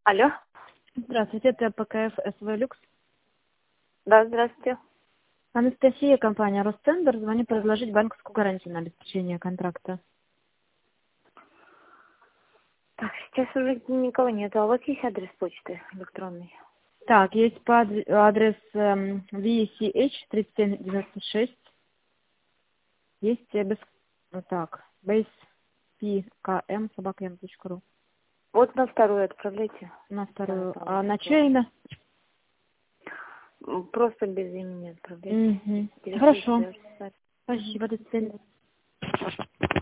Алло. Здравствуйте, это ПКФ СВ Люкс. Да, здравствуйте. Анастасия, компания Ростендер. Звоню предложить банковскую гарантию на обеспечение контракта. Так, сейчас уже никого нет. А у вас есть адрес почты электронный? Так, есть адрес VCH 3796. Есть так, base.pkm@m.ru. Вот на вторую отправляйте. На Да, вторую. там А на всё. чье имя? Просто без имени отправляйте. Угу. Интересует Хорошо. связь. Спасибо, до свидания.